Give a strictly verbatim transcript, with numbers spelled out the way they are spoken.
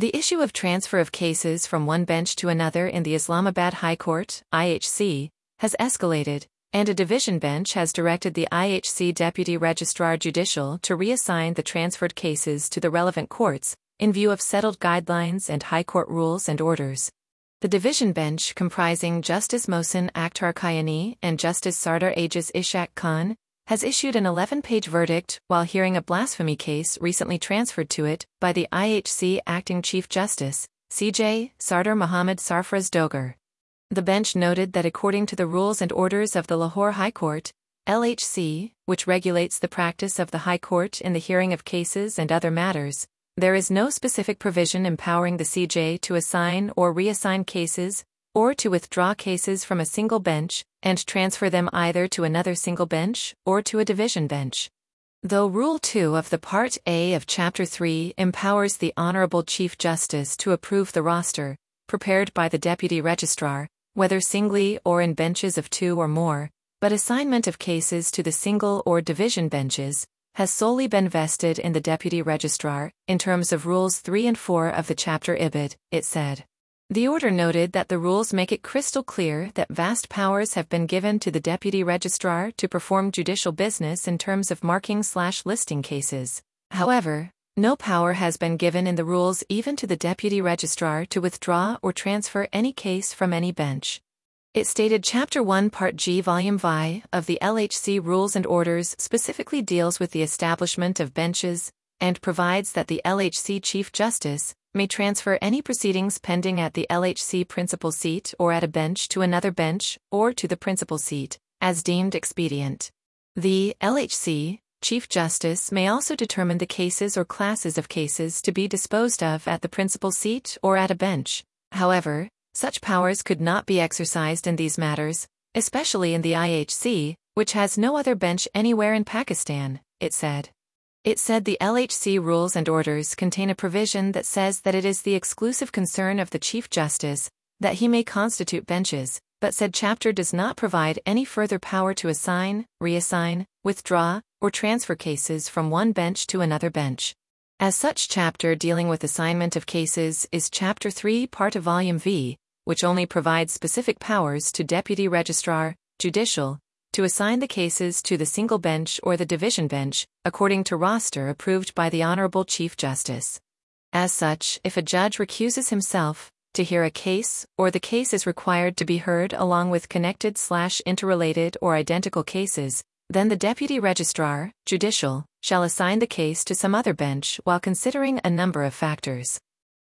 The issue of transfer of cases from one bench to another in the Islamabad High Court, I H C, has escalated, and a division bench has directed the I H C Deputy Registrar Judicial to reassign the transferred cases to the relevant courts, in view of settled guidelines and High Court rules and orders. The division bench, comprising Justice Mohsin Akhtar Kayani and Justice Sardar Ajiz Ishaq Khan, has issued an eleven-page verdict while hearing a blasphemy case recently transferred to it by the I H C Acting Chief Justice, C J Sardar Muhammad Sarfraz Dogar. The bench noted that according to the rules and orders of the Lahore High Court, L H C, which regulates the practice of the High Court in the hearing of cases and other matters, there is no specific provision empowering the C J to assign or reassign cases, or to withdraw cases from a single bench and transfer them either to another single bench or to a division bench. Though Rule two of the Part A of Chapter three empowers the Honorable Chief Justice to approve the roster, prepared by the Deputy Registrar, whether singly or in benches of two or more, but assignment of cases to the single or division benches has solely been vested in the Deputy Registrar, in terms of Rules three and four of the Chapter Ibid, it said. The order noted that the rules make it crystal clear that vast powers have been given to the Deputy Registrar to perform judicial business in terms of marking-slash-listing cases. However, no power has been given in the rules even to the Deputy Registrar to withdraw or transfer any case from any bench. It stated Chapter one Part G Volume V of the L H C Rules and Orders specifically deals with the establishment of benches, and provides that the L H C Chief Justice may transfer any proceedings pending at the L H C principal seat or at a bench to another bench or to the principal seat, as deemed expedient. The L H C Chief Justice may also determine the cases or classes of cases to be disposed of at the principal seat or at a bench. However, such powers could not be exercised in these matters, especially in the I H C, which has no other bench anywhere in Pakistan, it said. It said the L H C rules and orders contain a provision that says that it is the exclusive concern of the Chief Justice that he may constitute benches, but said chapter does not provide any further power to assign, reassign, withdraw, or transfer cases from one bench to another bench. As such, chapter dealing with assignment of cases is Chapter three Part of Volume V, which only provides specific powers to Deputy Registrar, Judicial, to assign the cases to the single bench or the division bench, according to roster approved by the Honorable Chief Justice. As such, if a judge recuses himself to hear a case, or the case is required to be heard along with connected slash interrelated or identical cases, then the Deputy Registrar, Judicial, shall assign the case to some other bench while considering a number of factors.